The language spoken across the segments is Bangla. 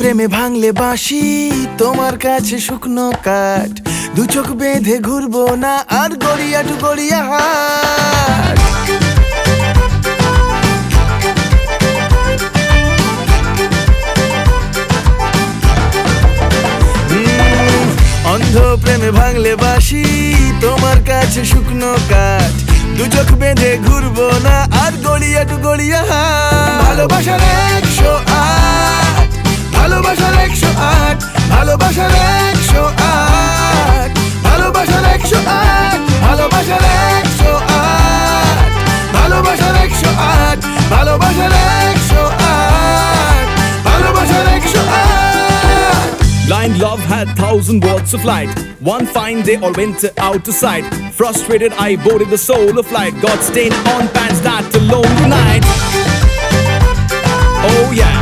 প্রেমে ভাঙলে বাঁশি তোমার কাছে শুকনো কাঠ, দু চোখ বেঁধে ঘুরবো না আর গড়িয়া টু গড়িয়া হাট। অন্ধ প্রেমে ভাঙলে বাঁশি তোমার কাছে শুকনো কাঠ, দু চোখ বেঁধে ঘুরবো না আর গড়িয়া টু গড়িয়া হাট। ভালোবাসার 108, ভালোবাসার 108, ভালোবাসার 108, ভালোবাসার 108, ভালোবাসার 108, ভালোবাসার 108, ভালোবাসার 108, ভালোবাসার 108। Blind love had 1,000 words of light. One fine day all went out of sight. Frustrated I boarded the soul of light. Got stained on pants that lonely night. Oh yeah.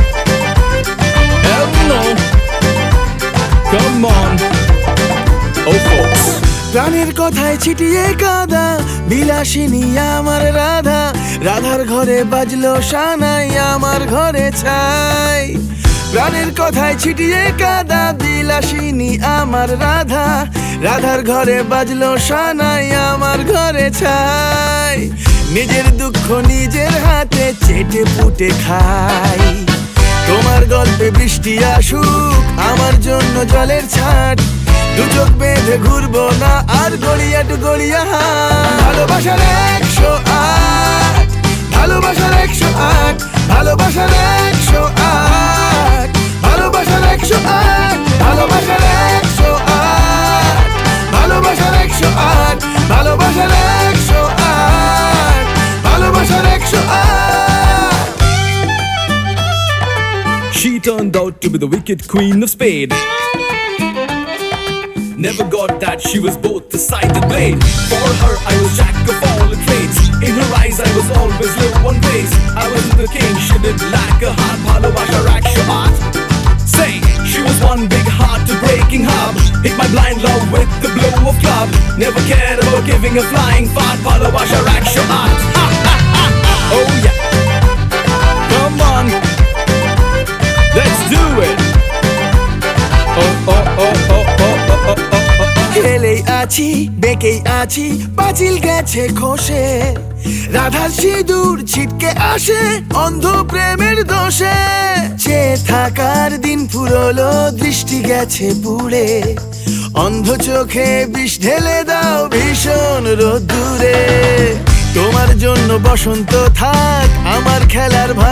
Hell no. Come on. Oh folks. প্রাণের কথায় ছিটিয়ে কাদা বিলাসিনী আমার রাধা, রাধার ঘরে বাজলো সানাই আমার ঘরে ছাই। প্রাণের কথায় ছিটিয়ে কাদা বিলাসিনী আমার রাধা, রাধার ঘরে বাজলো সানাই আমার ঘরে ছাই। নিজের দুঃখ নিজের হাতে চেটে পুটে খাই, তোমার গল্পে বৃষ্টি আসুক আমার জন্য জলের ছাট, দু চোখ বেঁধে ঘুরবো না আর গড়িয়া টু গড়িয়া হাট। ভালোবাসার 108, ভালোবাসার 108, ভালোবাসার 108, ভালোবাসার 108, ভালোবাসার 108, ভালোবাসার 108, ভালোবাসার 108, ভালোবাসার 108। She turned out to be the wicked queen of spades. Never got that she was both the sided blade. For her I was jack of all the trades. In her eyes I was always low on base. I wasn't the king, she did lack a heart. Bhalobasha Rakshamat. Say, she was one big heart to breaking hub. Hit my blind love with the blow of club. Never cared about giving a flying fart. Bhalobasha Rakshamat. Oh yeah. Come on. Let's do it. Oh oh oh oh oh oh oh oh. খেলেই আছি বেঁকেই আছি পাঁচিল গেছে খসে, রাধার সিঁদুর ছিটকে আসে অন্ধ প্রেমের দোষে। চেয়ে থাকার দিন ফুরলো দৃষ্টি গেছে পুড়ে, অন্ধ চোখে বিষ ঢেলে দাও ভীষণ রোদ্দুরে। তোমার জন্য বসন্ত থাক আমার খেলার